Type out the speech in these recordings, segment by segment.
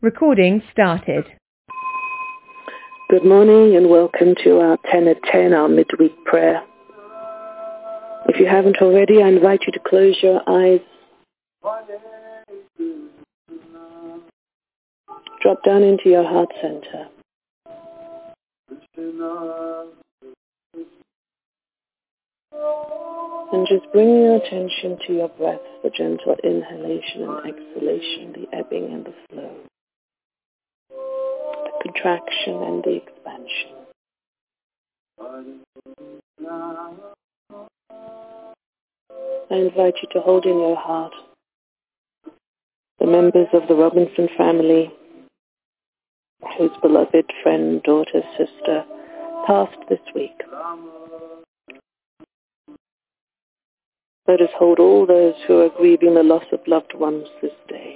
Recording started. Good morning and welcome to our 10 at 10, our midweek prayer. If you haven't already, I invite you to close your eyes. Drop down into your heart center. And just bring your attention to your breath, the gentle inhalation and exhalation, the ebbing and the flow, the contraction and the expansion. I invite you to hold in your heart the members of the Robinson family whose beloved friend, daughter, sister passed this week. Let us hold all those who are grieving the loss of loved ones this day.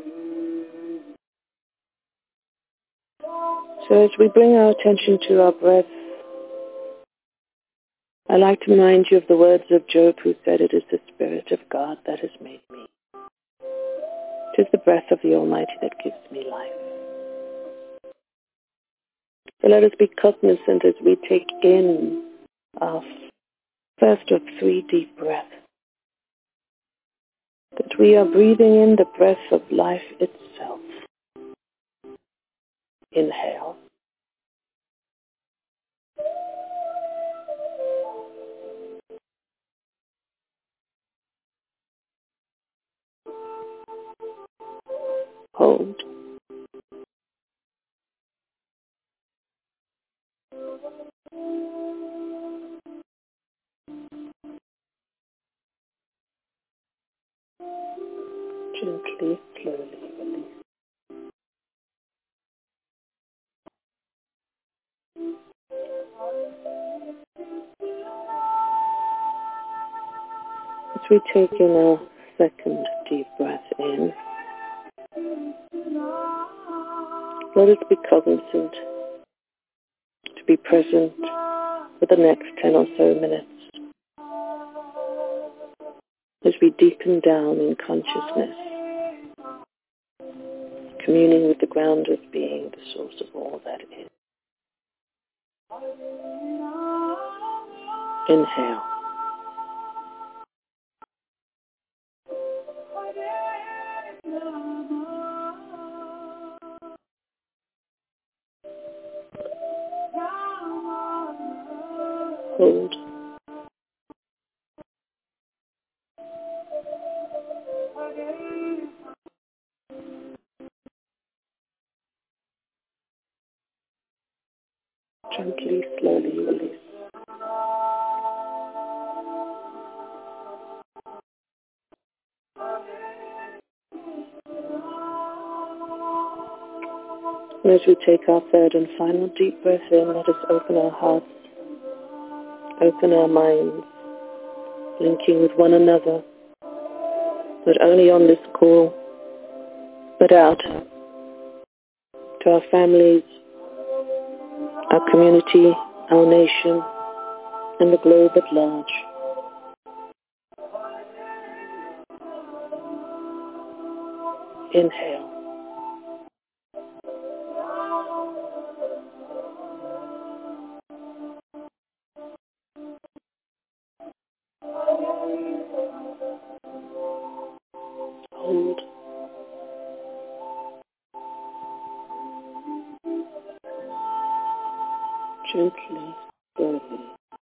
So as we bring our attention to our breath, I like to remind you of the words of Job, who said, "It is the Spirit of God that has made me. It is the breath of the Almighty that gives me life." So let us be cognizant as we take in our first of 3 deep breaths, that we are breathing in the breath of life itself. Inhale. Hold. Gently, slowly release. As we take in our second deep breath in, let us be cognizant to be present for the next 10 or so minutes as we deepen down in consciousness, communing with the ground of being, the source of all that is. Inhale. Hold. Gently, slowly release. And as we take our third and final deep breath in, let us open our hearts, open our minds, linking with one another, not only on this call, but out to our families, our community, our nation, and the globe at large. Inhale. Hold. Gently, slowly.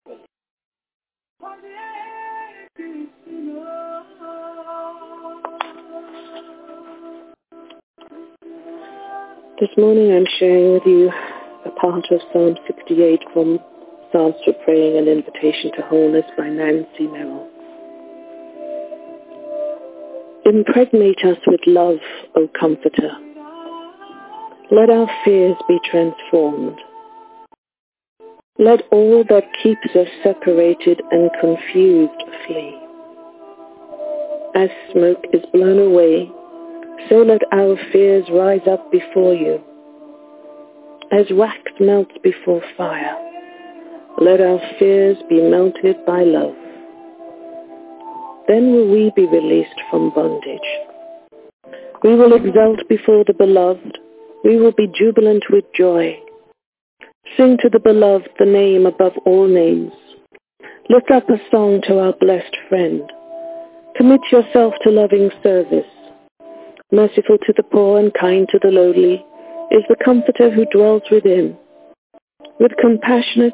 This morning I'm sharing with you a part of Psalm 68 from Psalms for Praying, an Invitation to Wholeness by Nancy Merrill. Impregnate us with love, O Comforter. Let our fears be transformed. Let all that keeps us separated and confused flee. As smoke is blown away, so let our fears rise up before you. As wax melts before fire, let our fears be melted by love. Then will we be released from bondage. We will exult before the beloved, We will be jubilant with joy. Sing to the beloved the name above all names. Lift up a song to our blessed friend. Commit yourself to loving service. Merciful to the poor and kind to the lowly is the Comforter who dwells within. With compassion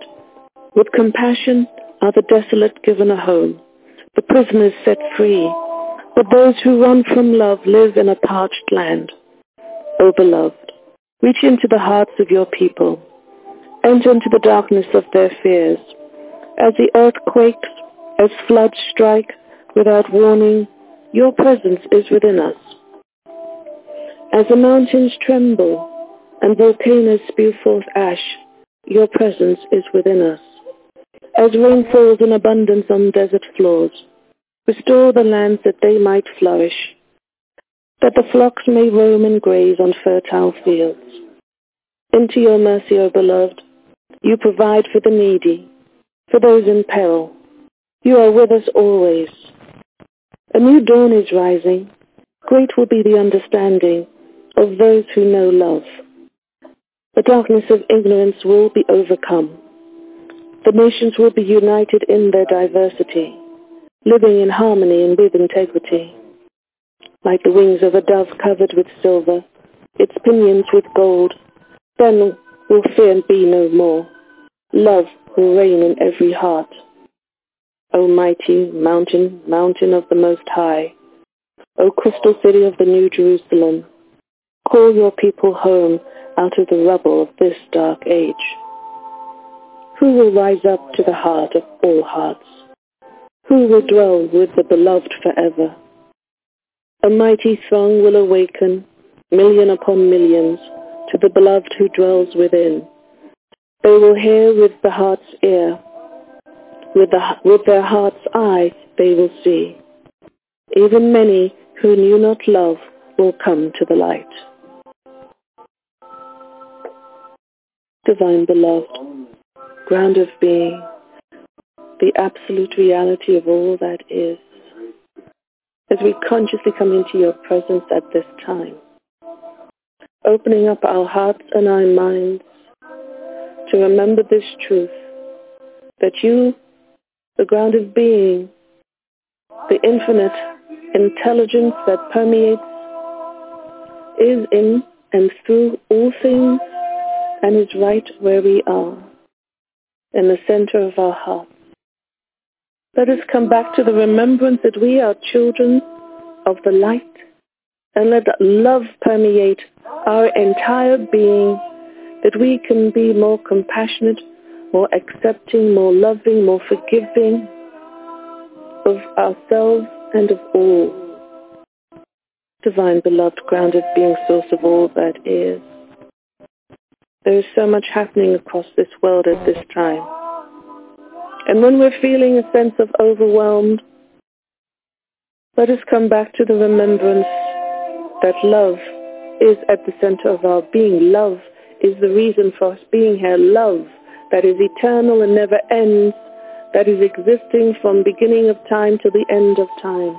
are the desolate given a home, the prisoners set free. But those who run from love live in a parched land. O beloved, reach into the hearts of your people. Enter into the darkness of their fears. As the earth quakes, as floods strike without warning, your presence is within us. As the mountains tremble and volcanoes spew forth ash, your presence is within us. As rain falls in abundance on desert floors, restore the lands that they might flourish, that the flocks may roam and graze on fertile fields. Into your mercy, O beloved, you provide for the needy, for those in peril. You are with us always. A new dawn is rising. Great will be the understanding of those who know love. The darkness of ignorance will be overcome. The nations will be united in their diversity, living in harmony and with integrity. Like the wings of a dove covered with silver, its pinions with gold, then will fear be no more. Love will reign in every heart. O mighty mountain, mountain of the Most High, O crystal city of the New Jerusalem, call your people home out of the rubble of this dark age. Who will rise up to the heart of all hearts? Who will dwell with the beloved forever? A mighty throng will awaken, million upon millions, to the beloved who dwells within. They will hear with the heart's ear, with their heart's eye they will see. Even many who knew not love will come to the light. Divine beloved, ground of being, the absolute reality of all that is, as we consciously come into your presence at this time, opening up our hearts and our minds to remember this truth, that you, the ground of being, the infinite intelligence that permeates, is in and through all things and is right where we are, in the center of our hearts. Let us come back to the remembrance that we are children of the light, and let love permeate our entire being, that we can be more compassionate, more accepting, more loving, more forgiving of ourselves and of all. Divine beloved ground of being, source of all that is. There is so much happening across this world at this time. And when we're feeling a sense of overwhelmed, let us come back to the remembrance that love is at the center of our being. Love is the reason for us being here. Love that is eternal and never ends, that is existing from beginning of time to the end of time.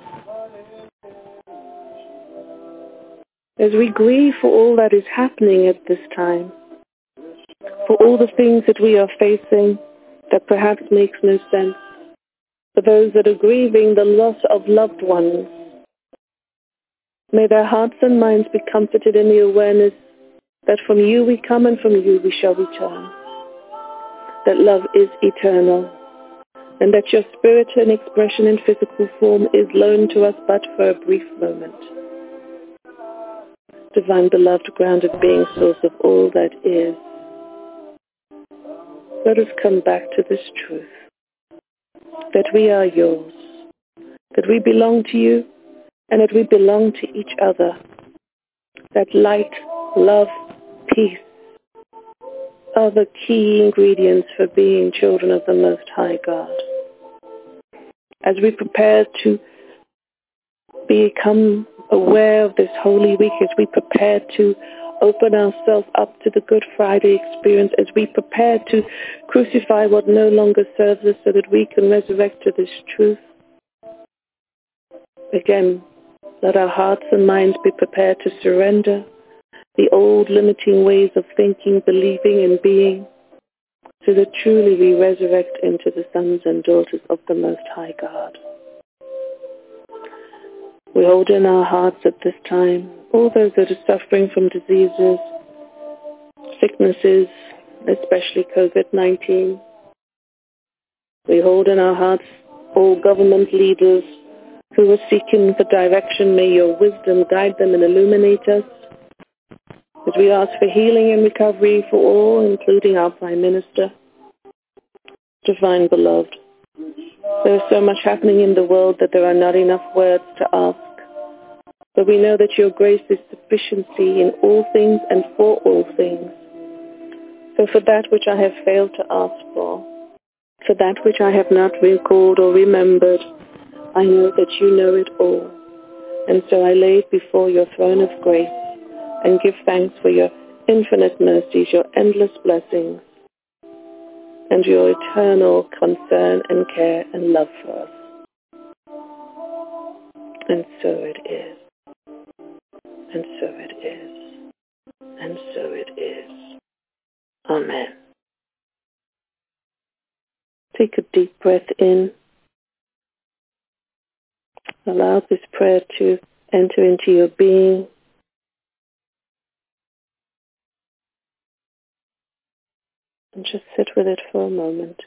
As we grieve for all that is happening at this time, for all the things that we are facing that perhaps makes no sense, for those that are grieving the loss of loved ones, may their hearts and minds be comforted in the awareness that from you we come and from you we shall return, that love is eternal, and that your spirit and expression in physical form is loaned to us but for a brief moment. Divine beloved ground of being, source of all that is, let us come back to this truth, that we are yours, that we belong to you, and that we belong to each other, that light, love, peace are the key ingredients for being children of the Most High God. As we prepare to become aware of this Holy Week, as we prepare to open ourselves up to the Good Friday experience, as we prepare to crucify what no longer serves us so that we can resurrect to this truth, again, let our hearts and minds be prepared to surrender the old limiting ways of thinking, believing, and being, so that truly we resurrect into the sons and daughters of the Most High God. We hold in our hearts at this time all those that are suffering from diseases, sicknesses, especially COVID-19. We hold in our hearts all government leaders who are seeking for direction. May your wisdom guide them and illuminate us. As we ask for healing and recovery for all, including our Prime Minister, Divine Beloved. There is so much happening in the world that there are not enough words to ask. But we know that your grace is sufficiency in all things and for all things. So for that which I have failed to ask for that which I have not recalled or remembered, I know that you know it all. And so I lay it before your throne of grace and give thanks for your infinite mercies, your endless blessings, and your eternal concern and care and love for us. And so it is. And so it is. And so it is. Amen. Take a deep breath in. Allow this prayer to enter into your being. And just sit with it for a moment.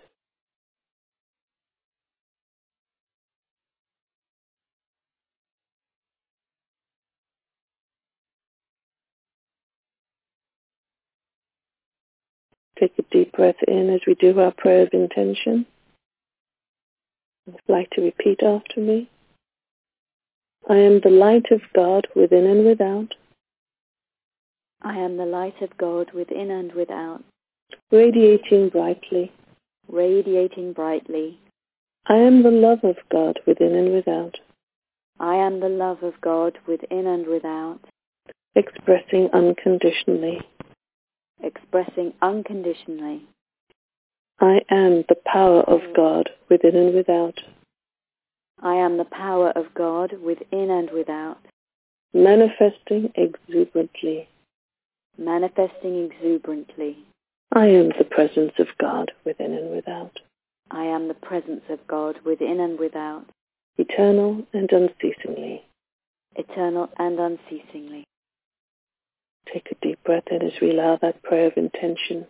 Take a deep breath in as we do our prayer of intention. I'd like to repeat after me. I am the light of God within and without. I am the light of God within and without. Radiating brightly. Radiating brightly. I am the love of God within and without. I am the love of God within and without. Expressing unconditionally. Expressing unconditionally. I am the power of God within and without. I am the power of God within and without. Manifesting exuberantly. Manifesting exuberantly. I am the presence of God within and without. I am the presence of God within and without. Eternal and unceasingly. Eternal and unceasingly. Take a deep breath in as we allow that prayer of intention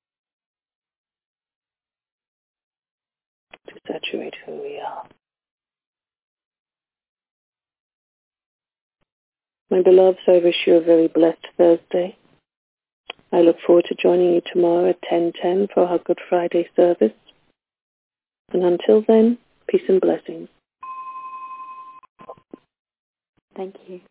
to saturate who we are. My beloveds, I wish you a very blessed Thursday. I look forward to joining you tomorrow at 10:10 for our Good Friday service. And until then, peace and blessings. Thank you.